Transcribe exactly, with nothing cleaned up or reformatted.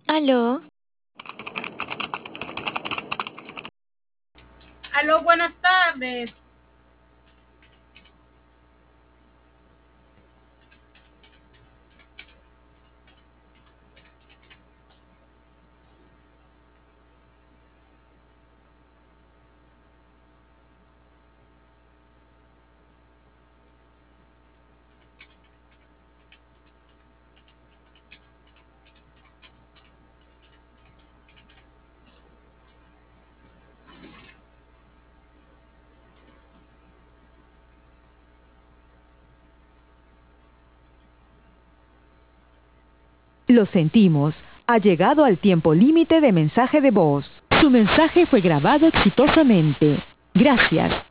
Aló, Aló, buenas tardes. Lo sentimos, ha llegado al tiempo límite de mensaje de voz. Su mensaje fue grabado exitosamente. Gracias.